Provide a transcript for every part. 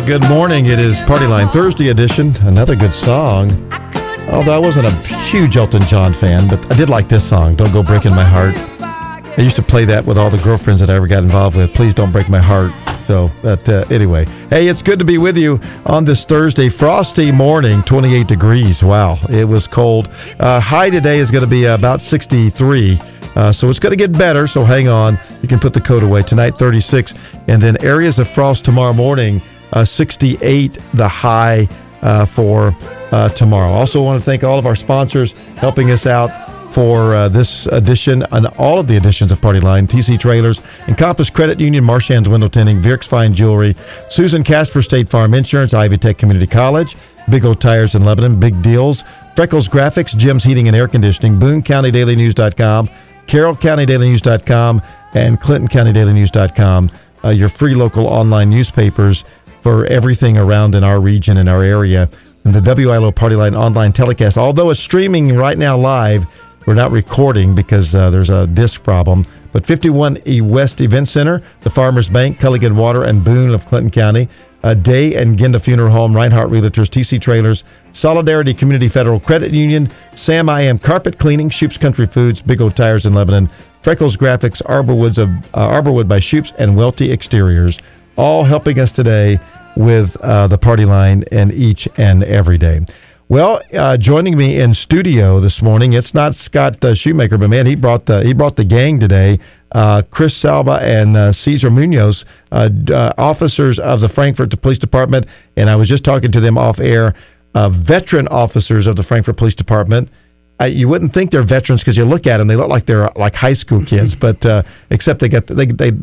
good morning. It is Party Line Thursday edition. Another good song. Although I wasn't a huge Elton John fan, but I did like this song, Don't Go Breaking My Heart. I used to play that with all the girlfriends that I ever got involved with. Please don't break my heart. So, anyway. Hey, it's good to be with you on this Thursday. Frosty morning, 28 degrees. Wow, it was cold. High today is going to be about 63. So it's going to get better, so hang on. You can put the coat away. Tonight, 36. And then areas of frost tomorrow morning, 68 the high for tomorrow. Also want to thank all of our sponsors helping us out for this edition and all of the editions of Party Line. TC Trailers, Encompass Credit Union, Marchand's Window Tinting, Vierks Fine Jewelry, Susan Casper State Farm Insurance, Ivy Tech Community College, Big O Tires in Lebanon, Big Deals, Freckles Graphics, Jim's Heating and Air Conditioning, Boone County Daily News.com, Carroll County Daily News.com, and Clinton County Daily News.com, your free local online newspapers for everything around in our region and our area. And the WILO Party Line online telecast, although it's streaming right now live, we're not recording because there's a disc problem. But 51 West Event Center, the Farmers Bank, Culligan Water, and Boone of Clinton County, Day and Ginda Funeral Home, Reinhardt Realtors, TC Trailers, Solidarity Community Federal Credit Union, Sam I Am Carpet Cleaning, Shoop's Country Foods, Big O Tires in Lebanon, Freckles Graphics, Arborwood by Shoop's, and Welty Exteriors, all helping us today with the Party Line and each and every day. Well, joining me in studio this morning, it's not Scott Shoemaker, but man, he brought the gang today. Chris Salva and Cesar Munoz, officers of the Frankfort Police Department, and I was just talking to them off air. Veteran officers of the Frankfort Police Department. You wouldn't think they're veterans because you look at them; they look like they're like high school kids. But except they got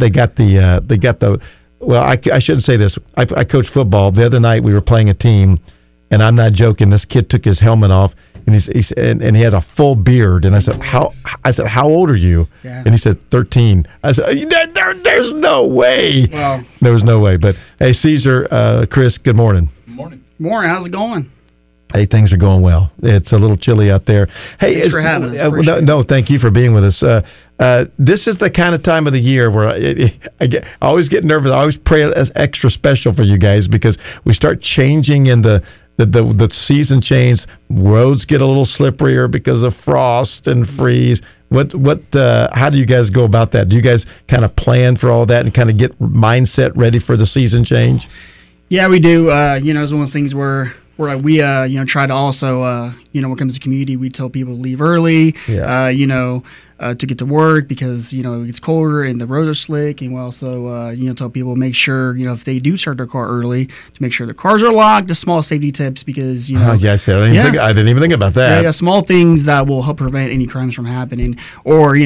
the. Well, I shouldn't say this. I coached football. The other night we were playing a team. And I'm not joking. This kid took his helmet off, and he had a full beard. And I said, "How old are you?" Yeah. And he said, 13. I said, "There's no way." Well, there was no way. But hey, Cesar, Chris, good morning. Morning. How's it going? Hey, things are going well. It's a little chilly out there. Hey, thanks for having us. No, thank you for being with us. This is the kind of time of the year where I always get nervous. I always pray as extra special for you guys because we start changing in the season change. Roads get a little slipperier because of frost and freeze. How do you guys go about that? Do you guys kind of plan for all that and kind of get mindset ready for the season change? Yeah, we do. It's one of those things where we try to also when it comes to community, we tell people to leave early. Yeah. To get to work because it gets colder and the roads are slick, and we also tell people make sure if they do start their car early to make sure the cars are locked. The small safety tips because yes, I didn't even think about that. Yeah, small things that will help prevent any crimes from happening, or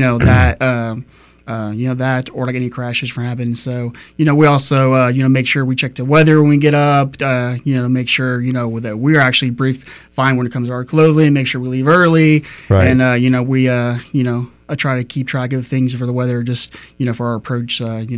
that or like any crashes from happening. So we also make sure we check the weather when we get up. Make sure that we're actually briefed fine when it comes to our clothing. Make sure we leave early, right. And I try to keep track of things for the weather, just for our approach. Just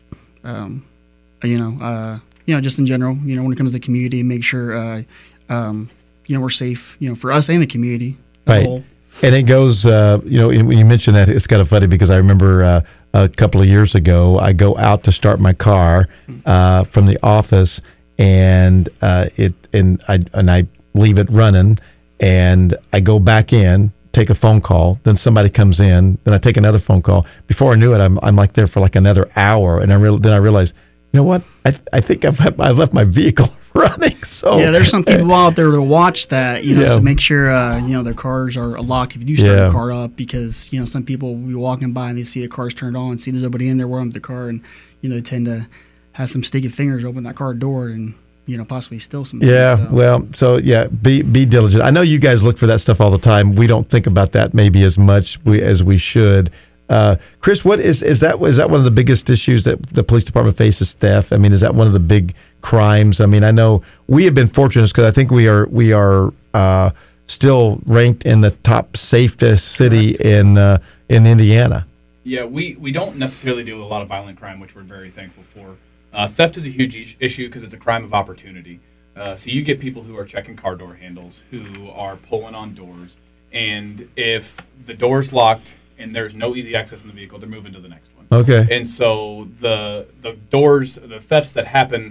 in general, when it comes to the community, make sure we're safe, for us and the community as a whole. And it goes, when you mention that, it's kind of funny because I remember a couple of years ago, I go out to start my car from the office, and I leave it running, and I go back in, take a phone call, then somebody comes in, then I take another phone call. Before I knew it, I'm like there for like another hour, and then I realized, you know what? I think I've left my vehicle running. So yeah, there's some people out there to watch that, to make sure their cars are locked if you do start the car up, because some people will be walking by and they see the car's turned on, see there's nobody in there, warm up the car, and they tend to have some sticky fingers open that car door and possibly steal some. Yeah, be diligent. I know you guys look for that stuff all the time. We don't think about that maybe as much as we should. Chris, what is that one of the biggest issues that the police department faces? Theft. I mean, is that one of the big crimes? I mean, I know we have been fortunate because I think we are still ranked in the top safest city in Indiana. Yeah, we don't necessarily deal with a lot of violent crime, which we're very thankful for. Theft is a huge issue because it's a crime of opportunity. So you get people who are checking car door handles, who are pulling on doors, and if the door's locked and there's no easy access in the vehicle, they're moving to the next one. Okay. And so the doors, the thefts that happen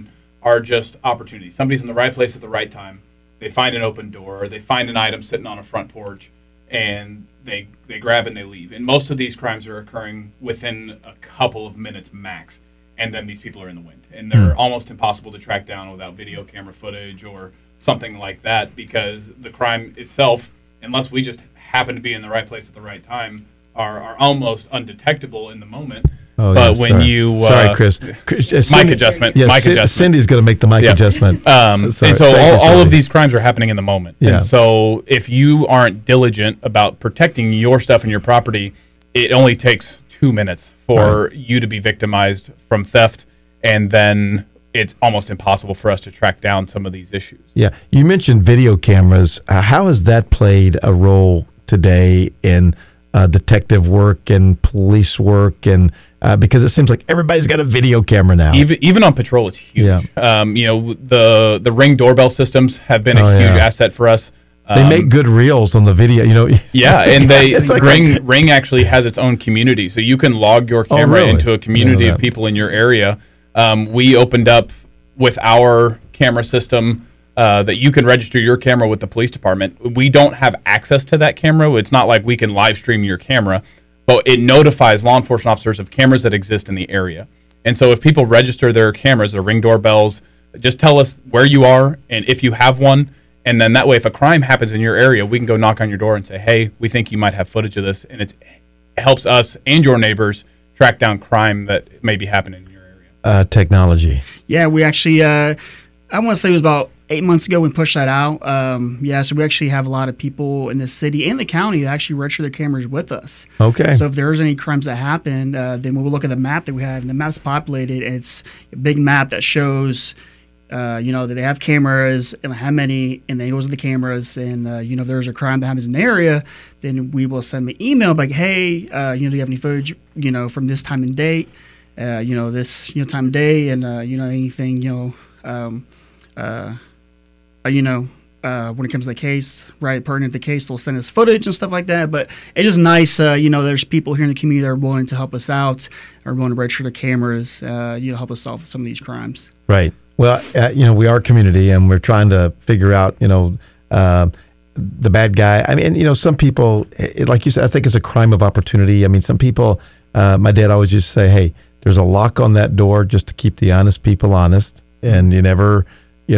are just opportunities. Somebody's in the right place at the right time. They find an open door, or they find an item sitting on a front porch, and they grab and they leave. And most of these crimes are occurring within a couple of minutes max. And then these people are in the wind. And they're almost impossible to track down without video camera footage or something like that, because the crime itself, unless we just happen to be in the right place at the right time, are almost undetectable in the moment. Oh, but yeah, when sorry. you sorry, Chris, mic adjustment, yes, mic adjustment. Cindy's going to make the mic adjustment. And so all of these crimes are happening in the moment. Yeah. And so if you aren't diligent about protecting your stuff and your property, it only takes 2 minutes for you to be victimized from theft, and then it's almost impossible for us to track down some of these issues. Yeah, you mentioned video cameras. How has that played a role today in detective work and police work, and because it seems like everybody's got a video camera now. Even on patrol, it's huge. Yeah. The Ring doorbell systems have been a huge asset for us. They make good reels on the video, Yeah, and like Ring actually has its own community, so you can log your camera into a community of people in your area. We opened up with our camera system that you can register your camera with the police department. We don't have access to that camera. It's not like we can live stream your camera, but it notifies law enforcement officers of cameras that exist in the area. And so if people register their cameras, their Ring doorbells, just tell us where you are and if you have one. And then that way, if a crime happens in your area, we can go knock on your door and say, hey, we think you might have footage of this. And it helps us and your neighbors track down crime that may be happening in your area. Technology. Yeah, we actually, I want to say it was about 8 months ago we pushed that out. So we actually have a lot of people in the city and the county that actually register their cameras with us. Okay. So if there's any crimes that happen, then we'll look at the map that we have, and the map's populated, and it's a big map that shows that they have cameras and how many, and then it goes to the cameras, and if there's a crime that happens in the area, then we will send them an email like, hey, do you have any footage, from this time and date, this time of day, and anything, when it comes to the case, right, pertinent to the case, they'll send us footage and stuff like that. But it's just nice, there's people here in the community that are willing to help us out, are willing to register the cameras, help us solve some of these crimes. Right. Well, we are a community, and we're trying to figure out, the bad guy. I mean, some people, like you said, I think it's a crime of opportunity. I mean, some people, my dad always used to say, hey, there's a lock on that door just to keep the honest people honest. And you never,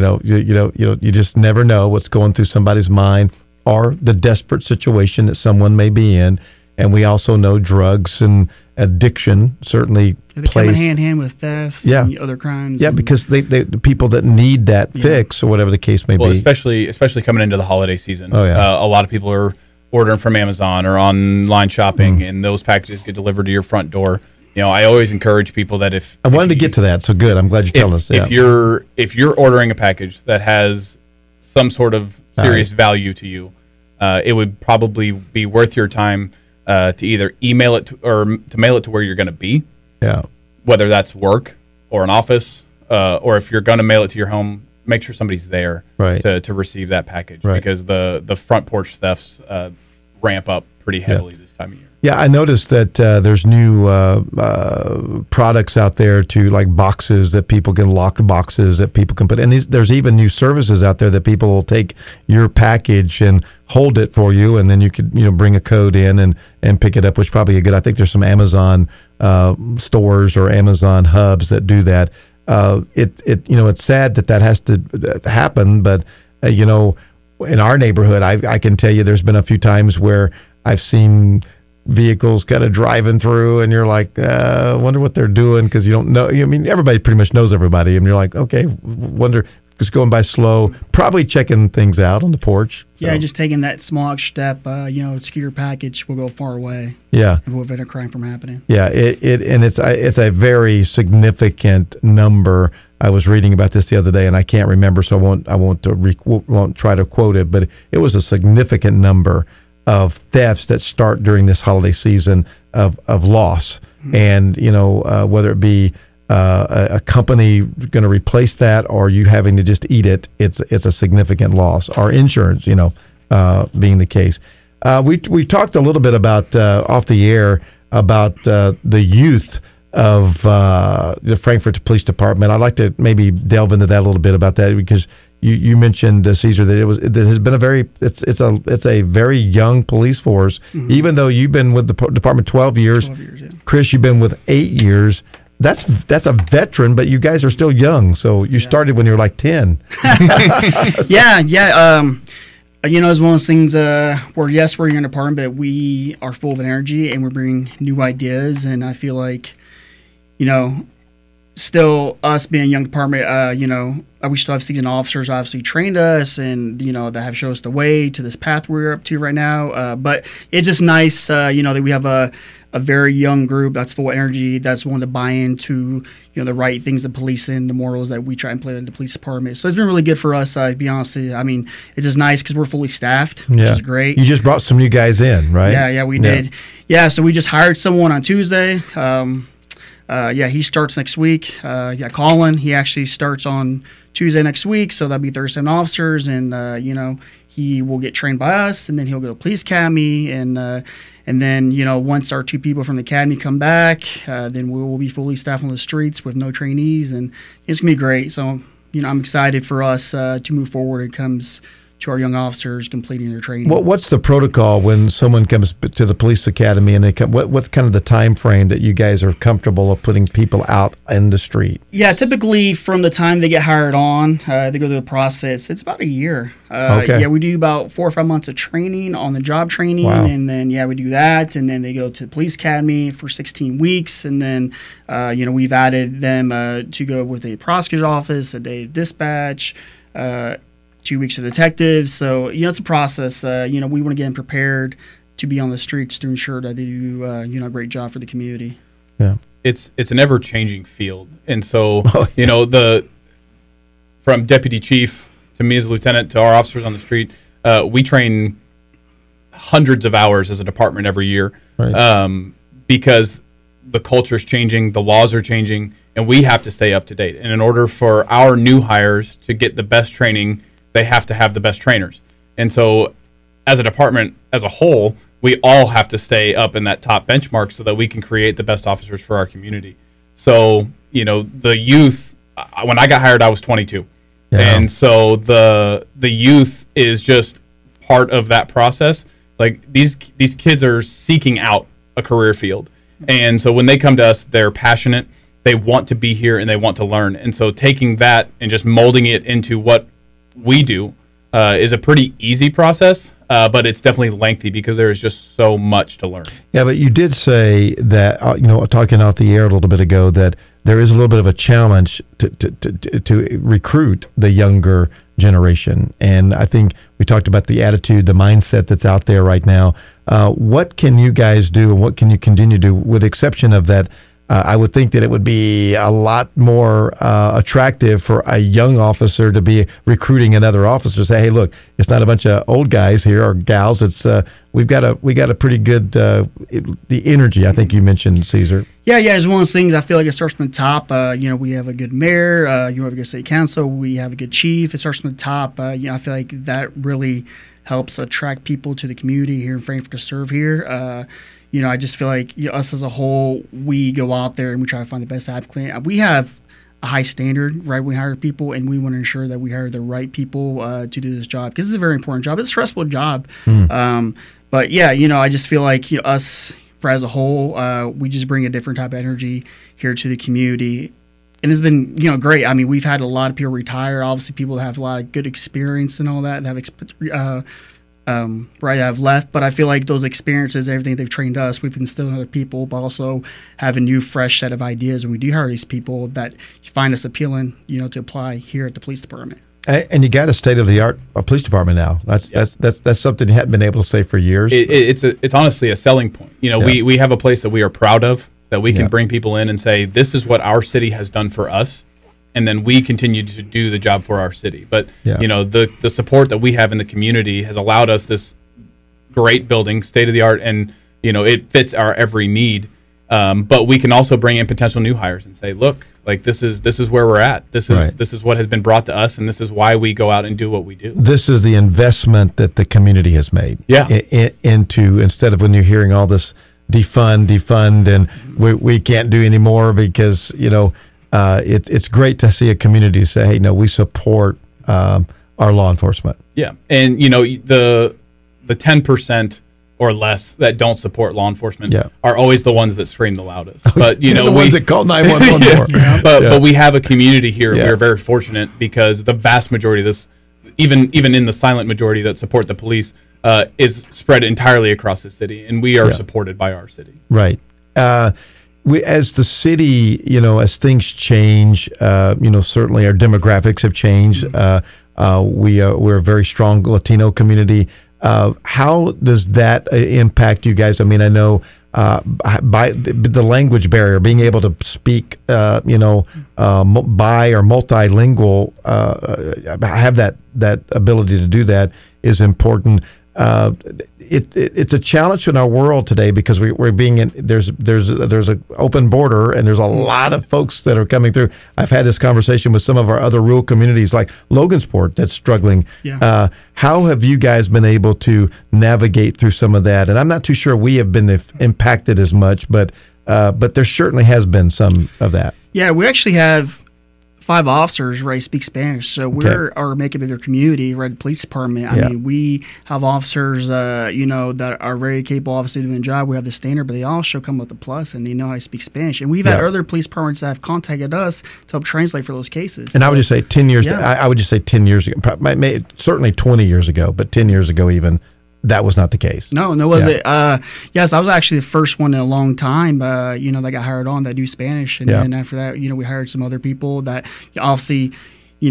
you just never know what's going through somebody's mind or the desperate situation that someone may be in. And we also know drugs and addiction certainly plays hand in hand with thefts and other crimes. Yeah, because the people that need that fix or whatever the case may be. Especially coming into the holiday season. Oh, yeah. A lot of people are ordering from Amazon or online shopping, and those packages get delivered to your front door. I always encourage people that if I wanted to get to that, so good. I'm glad you telling us. If you're ordering a package that has some sort of serious value to you, it would probably be worth your time to either email it or to mail it to where you're going to be. Yeah. Whether that's work or an office, or if you're going to mail it to your home, make sure somebody's there to receive that package, because the front porch thefts ramp up pretty heavily this time of year. Yeah, I noticed that there's new products out there to like boxes that people can lock boxes that people can put in. There's even new services out there that people will take your package and hold it for you, and then you could bring a code in and pick it up, which is probably a good. I think there's some Amazon stores or Amazon hubs that do that. It's sad that has to happen, but in our neighborhood, I can tell you there's been a few times where I've seen vehicles kind of driving through, and you're like, wonder what they're doing, because you don't know. I mean, everybody pretty much knows everybody, and you're like, okay, wonder, just going by slow, probably checking things out on the porch. Yeah, just taking that small extra step, secure your package will go far away. Yeah, and prevent a crime from happening. Yeah, it's a very significant number. I was reading about this the other day, and I can't remember, so I won't try to quote it, but it was a significant number of thefts that start during this holiday season of loss. Mm-hmm. And, whether it be a company going to replace that or you having to just eat it, it's a significant loss. Or insurance, being the case. We talked a little bit about, off the air, about the youth of the Frankfort Police Department. I'd like to maybe delve into that a little bit about that, because you mentioned, Caesar, that it has been it's a very young police force. Mm-hmm. Even though you've been with the department 12 years, yeah. Chris, you've been with 8 years. That's a veteran, but you guys are still young. So you started when you were like 10. Yeah. It's one of those things where, yes, we're a young department, but we are full of energy and we bring new ideas. And I feel like, still us being a young department, we still have seasoned officers obviously trained us and, that have shown us the way to this path we're up to right now. But it's just nice, that we have a very young group that's full of energy, that's willing to buy into, the right things to police in, the morals that we try and play in the police department. So it's been really good for us, to be honest. I mean, it's just nice because we're fully staffed, which is great. You just brought some new guys in, right? Yeah, we did. Yeah, so we just hired someone on Tuesday. He starts next week. Colin, he actually starts on Tuesday next week, so that'll be 37 officers, and he will get trained by us, and then he'll go to police academy, and then once our 2 people from the academy come back, then we will be fully staffed on the streets with no trainees, and it's gonna be great. So I'm excited for us to move forward. It comes to our young officers completing their training. What's the protocol when someone comes to the police academy and they come? What's kind of the time frame that you guys are comfortable of putting people out in the street? Yeah, typically from the time they get hired on, they go through the process. It's about a year. Okay. Yeah, we do about 4 or 5 months of training, on the job training, and then we do that, and then they go to the police academy for 16 weeks, and then we've added them to go with a prosecutor's office, a day of dispatch. 2 weeks of detectives. So, it's a process. We want to get them prepared to be on the streets to ensure that they do, a great job for the community. Yeah. It's an ever-changing field. And so, from deputy chief to me as a lieutenant to our officers on the street, we train hundreds of hours as a department every year, right. Because the culture is changing, the laws are changing, and we have to stay up to date. And in order for our new hires to get the best training, they have to have the best trainers. And so as a department as a whole, we all have to stay up in that top benchmark so that we can create the best officers for our community. So, the youth, when I got hired, I was 22. Yeah. And so the youth is just part of that process. Like these kids are seeking out a career field. And so when they come to us, they're passionate, they want to be here, and they want to learn. And so taking that and just molding it into what we do is a pretty easy process, but it's definitely lengthy because there is just so much to learn. Yeah, but you did say that, talking off the air a little bit ago, that there is a little bit of a challenge to recruit the younger generation. And I think we talked about the attitude, the mindset that's out there right now. What can you guys do, and what can you continue to do, with the exception of that? I would think that it would be a lot more attractive for a young officer to be recruiting another officer. Say, hey, look, it's not a bunch of old guys here or gals. It's we got a pretty good the energy. I think you mentioned, Caesar. Yeah, it's one of those things. I feel like it starts from the top. We have a good mayor. You have a good city council. We have a good chief. It starts from the top. I feel like that really helps attract people to the community here in Frankfort to serve here. I just feel like us as a whole, we go out there and we try to find the best applicant. We have a high standard, right? We hire people, and we want to ensure that we hire the right people to do this job, because it's a very important job. It's a stressful job. But I just feel like us as a whole, we just bring a different type of energy here to the community. And it's been, great. I mean, we've had a lot of people retire. Obviously, people have a lot of good experience and all that, have left, but I feel like those experiences, everything they've trained us, we've instilled in other people, but also have a new, fresh set of ideas. And we do hire these people that find us appealing, to apply here at the police department. And you got a state-of-the-art police department now. That's something you hadn't been able to say for years. It's honestly a selling point. We have a place that we are proud of, that we can bring people in and say, this is what our city has done for us. And then we continue to do the job for our city. But, the support that we have in the community has allowed us this great building, state-of-the-art, and, it fits our every need. But we can also bring in potential new hires and say, look, like this is where we're at. This is what has been brought to us, and this is why we go out and do what we do. This is the investment that the community has made. Yeah. Into, instead of when you're hearing all this defund, and we can't do any more because it's great to see a community say, hey, no, we support our law enforcement. Yeah, and the 10% or less that don't support law enforcement are always the ones that scream the loudest. But the ones that call 911 more. But we have a community here. Yeah. We are very fortunate because the vast majority of this, even in the silent majority that support the police, is spread entirely across the city, and we are supported by our city. Right. We, as the city, as things change, certainly our demographics have changed. We're a very strong Latino community. How does that impact you guys? I mean, I know by the language barrier, being able to speak, bi or multilingual, have that ability to do that is important. It's a challenge in our world today because we're being in there's an open border and there's a lot of folks that are coming through. I've had this conversation with some of our other rural communities like Logansport that's struggling. Yeah. How have you guys been able to navigate through some of that? And I'm not too sure we have been impacted as much, but there certainly has been some of that. Yeah, we actually have 5 officers, right, speak Spanish. So we're our makeup of their community, right, the police department. I mean, we have officers, that are very capable officers doing the job. We have the standard, but they also come with a plus, and they know how to speak Spanish. And we've had other police departments that have contacted us to help translate for those cases. And I would just say 10 years, I would just say 10 years ago, certainly 20 years ago, but 10 years ago even, that was not the case. No, was it? Yes, I was actually the first one in a long time, that got hired on that do Spanish. And then after that, we hired some other people that obviously, it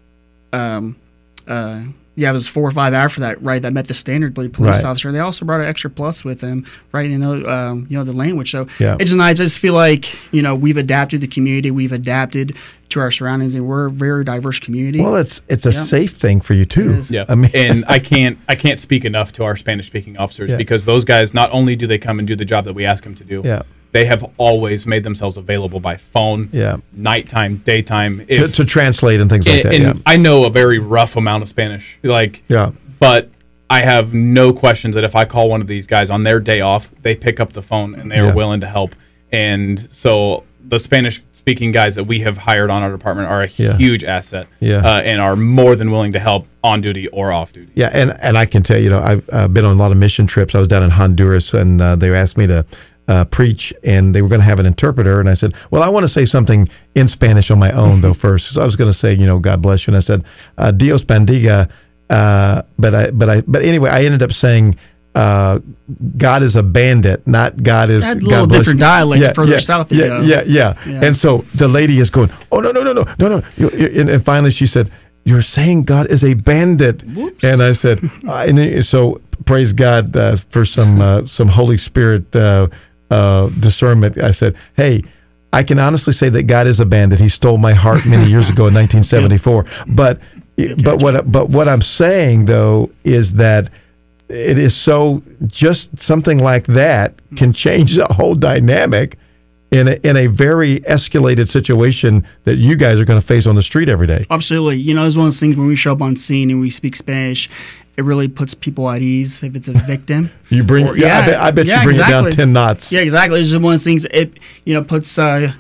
was 4 or 5 after that, right, that met the standard police officer. They also brought an extra plus with them, right, the language. So it's nice. I just feel like, we've adapted the community. We've adapted to our surroundings, and we're a very diverse community. Well, it's a safe thing for you too. Yeah, and I can't speak enough to our Spanish-speaking officers because those guys, not only do they come and do the job that we ask them to do, they have always made themselves available by phone, nighttime, daytime, to translate and things like that. And I know a very rough amount of Spanish, but I have no questions that if I call one of these guys on their day off, they pick up the phone and they are willing to help. And so the Spanish-speaking guys that we have hired on our department are a huge asset and are more than willing to help on duty or off duty. Yeah, and I can tell you, I've been on a lot of mission trips. I was down in Honduras, and they asked me to preach, and they were going to have an interpreter. And I said, well, I want to say something in Spanish on my own, though, first. So I was going to say, God bless you. And I said, Dios bendiga. But anyway, I ended up saying, God is a bandit, not God is. That little different dialect further south. Yeah. And so the lady is going, oh no. And finally she said, "You're saying God is a bandit." Whoops. And I said, so praise God for some Holy Spirit discernment. I said, hey, I can honestly say that God is a bandit. He stole my heart many years ago in 1974. But what I'm saying though is that it is just something like that can change the whole dynamic in a very escalated situation that you guys are going to face on the street every day. Absolutely. It's one of those things when we show up on scene and we speak Spanish, it really puts people at ease if it's a victim. I bet you bring it down 10 knots. Yeah, exactly. It's just one of those things. It puts we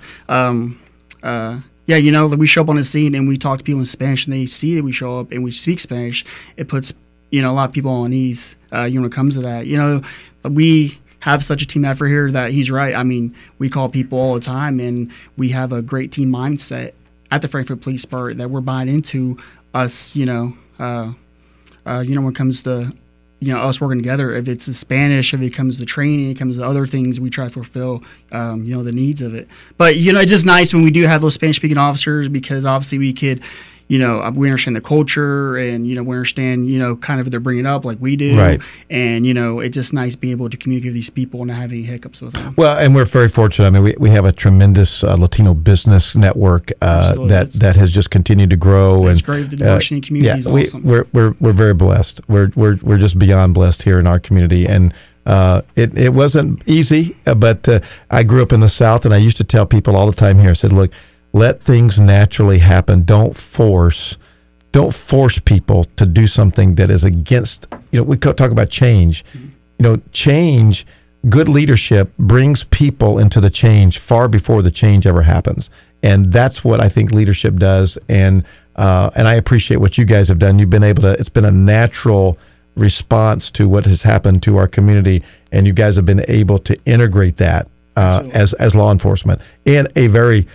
show up on the scene and we talk to people in Spanish and they see that we show up and we speak Spanish. It puts a lot of people on ease. When it comes to that, we have such a team effort here that he's right. I mean, we call people all the time, and we have a great team mindset at the Frankfort Police Department that we're buying into us. When it comes to us working together, if it's the Spanish, if it comes to training, it comes to other things, we try to fulfill the needs of it. But it's just nice when we do have those Spanish speaking officers because obviously we could. We understand the culture and, we understand, kind of they're bringing up like we do. Right. And, it's just nice being able to communicate with these people and not have any hiccups with them. Well, and we're very fortunate. I mean, we have a tremendous Latino business network that has just continued to grow. It's great. The diversity in the community is awesome. We're very blessed. We're just beyond blessed here in our community. And it wasn't easy, but I grew up in the South, and I used to tell people all the time here, I said, look, let things naturally happen. Don't force people to do something that is against. We talk about change. Change good leadership brings people into the change far before the change ever happens. And that's what I think leadership does. And I appreciate what you guys have done. You've been able to, it's been a natural response to what has happened to our community. And you guys have been able to integrate that as law enforcement in a very,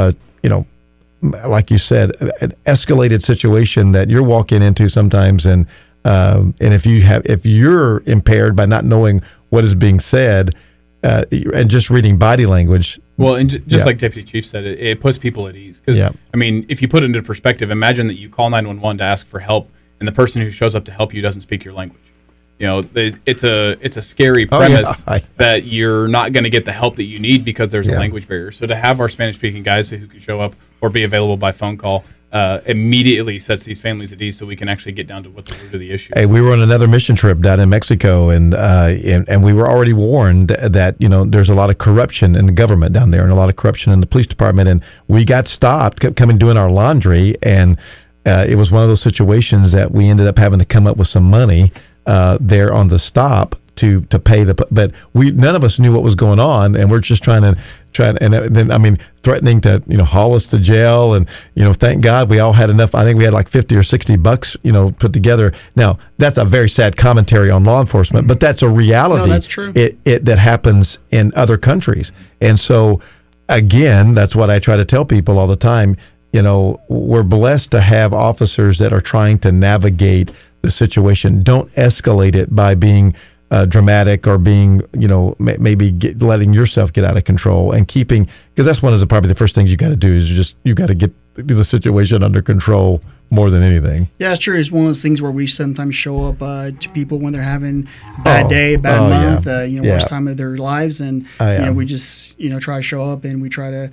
like you said, an escalated situation that you're walking into sometimes. And if you're impaired by not knowing what is being said, and just reading body language. Well, and just like Deputy Chief said, it puts people at ease. Because, I mean, if you put it into perspective, imagine that you call 911 to ask for help, and the person who shows up to help you doesn't speak your language. You know, it's a scary premise that you're not going to get the help that you need because there's a language barrier. So to have our Spanish-speaking guys who can show up or be available by phone call immediately sets these families at ease, so we can actually get down to what the root of the issue is. Hey, we were on another mission trip down in Mexico, and we were already warned that there's a lot of corruption in the government down there, and a lot of corruption in the police department. And we got stopped, kept coming doing our laundry, and it was one of those situations that we ended up having to come up with some money there on the stop to pay but none of us knew what was going on, and we're just trying and then threatening to haul us to jail, and thank God we all had enough. I think we had like $50 or $60 put together. Now that's a very sad commentary on law enforcement, but that's a reality. No, that's true. That happens in other countries, and so again, that's what I try to tell people all the time. We're blessed to have officers that are trying to navigate the situation. Don't escalate it by being dramatic or being, maybe letting yourself get out of control, and keeping, because that's one of probably the first things you got to do is you got to get the situation under control more than anything. Yeah, it's true. It's one of those things where we sometimes show up to people when they're having a bad day, bad month, worst time of their lives, and we just try to show up, and we try to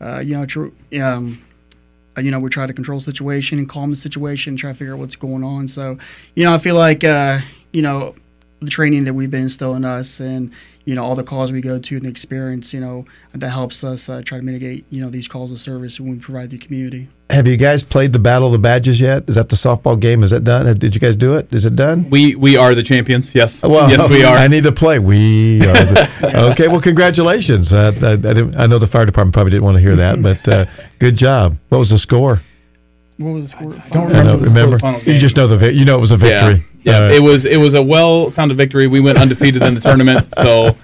we try to control the situation and calm the situation, try to figure out what's going on. So, I feel like, the training that we've been instilling us, and, all the calls we go to and the experience, that helps us try to mitigate, these calls of service when we provide the community. Have you guys played the Battle of the Badges yet? Is that the softball game? Is that done? Did you guys do it? Is it done? We are the champions, yes. Well, yes, we are. I need to play. We are. Okay, well, congratulations. I know the fire department probably didn't want to hear that, but good job. What was the score? What was the score? I don't remember. You just know it was a victory. Yeah. It was a well-sounded victory. We went undefeated in the tournament, so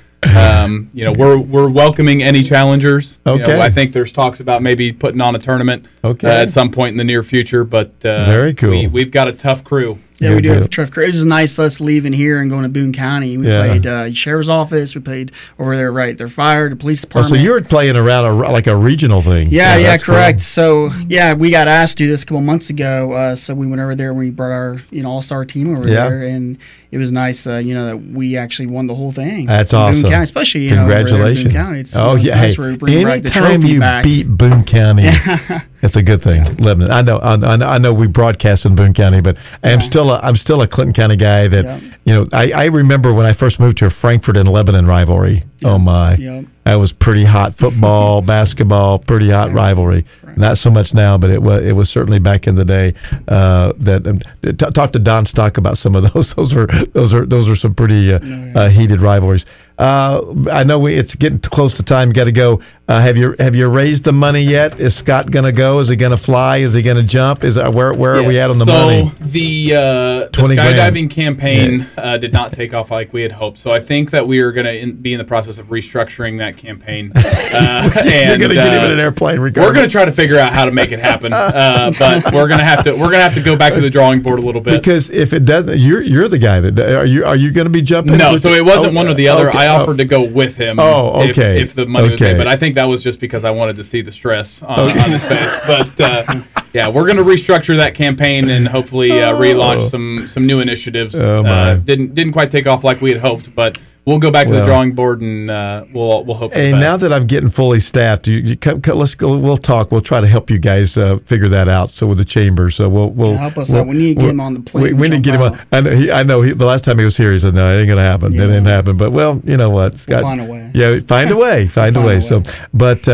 we're welcoming any challengers. Okay. I think there's talks about maybe putting on a tournament at some point in the near future, but very cool. We've got a tough crew. Yeah, we do have a tough crew. It was nice us leaving here and going to Boone County. We played sheriff's office. We played over there, right? Their fire, the police department. Oh, so you were playing around like a regional thing. Yeah, correct. Cool. So, we got asked to do this a couple months ago. So we went over there and we brought our all-star team over there. And it was nice, that we actually won the whole thing. That's awesome. Boone County, especially, congratulations. Boone County. It's nice anytime you beat Boone County, it's a good thing. Lebanon. I know we broadcast in Boone County, but I'm still a Clinton County guy that, I remember when I first moved here, Frankfort and Lebanon rivalry. Oh my. That was pretty hot. Football, basketball, pretty hot rivalry. Right. Not so much now, but it was certainly back in the day. Talk to Don Stock about some of those. Those are some pretty heated rivalries. I know it's getting close to time. Got to go. Have you raised the money yet? Is Scott going to go? Is he going to fly? Is he going to jump? Where are we at on the money? So the skydiving campaign did not take off like we had hoped. So I think that we are going to be in the process of restructuring that campaign. You're going to get him in an airplane. We're going to try to figure out how to make it happen. But we're going to have to go back to the drawing board a little bit. Because if it doesn't, you're the guy that are you going to be jumping? No, so it wasn't one or the other. Okay. I offered to go with him. Oh, okay. If the money was paid, but I think that was just because I wanted to see the stress on his face. But we're going to restructure that campaign and hopefully relaunch some new initiatives. Didn't quite take off like we had hoped, but we'll go back to the drawing board and we'll hope. Hey, now that I'm getting fully staffed, let's go. We'll talk. We'll try to help you guys figure that out. So with the chamber, so we'll help us out. We need to get him on the plane. We need to get him on. I know. The last time he was here, he said, "No, it ain't gonna happen. It didn't happen." But you know what? We'll find a way. Yeah, find a way. Find a way. So, but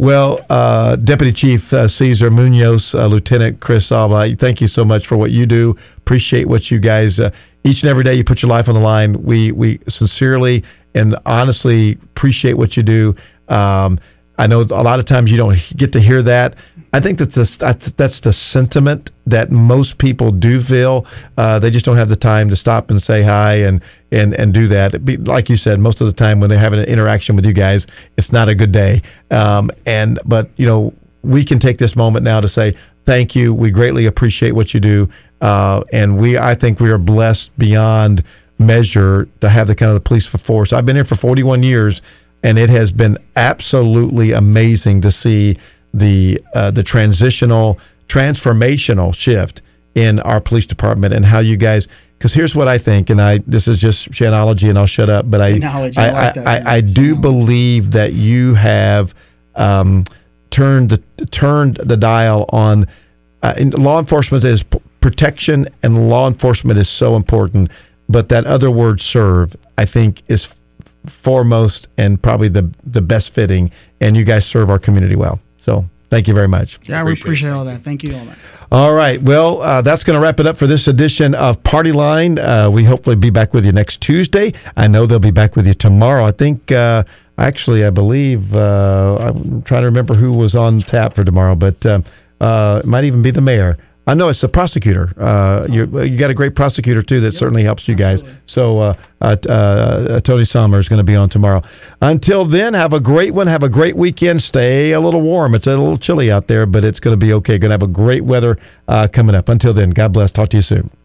Deputy Chief Cesar Munoz, Lieutenant Chris Alva, thank you so much for what you do. Appreciate what you guys. Each and every day you put your life on the line. We sincerely and honestly appreciate what you do. I know a lot of times you don't get to hear that. I think that's the sentiment that most people do feel. They just don't have the time to stop and say hi and do that. Like you said, most of the time when they're having an interaction with you guys, it's not a good day. But we can take this moment now to say thank you. We greatly appreciate what you do, and I think we are blessed beyond measure to have the kind of the police force. I've been here for 41 years, and it has been absolutely amazing to see the transformational shift in our police department and how you guys. Because here's what I think, and this is just Shanology, and I'll shut up. But I do believe that you have turned the dial on. Law enforcement is protection, and law enforcement is so important. But that other word, serve, I think is foremost and probably the best fitting. And you guys serve our community well. So thank you very much. Yeah, we appreciate all that. Thank you all that. All right. Well, that's going to wrap it up for this edition of Party Line. We hopefully be back with you next Tuesday. I know they'll be back with you tomorrow. I think, I believe, I'm trying to remember who was on tap for tomorrow, but it might even be the mayor. I know it's the prosecutor. You got a great prosecutor, too, that certainly helps you guys. So Tony Sommer is going to be on tomorrow. Until then, have a great one. Have a great weekend. Stay a little warm. It's a little chilly out there, but it's going to be okay. Going to have a great weather coming up. Until then, God bless. Talk to you soon.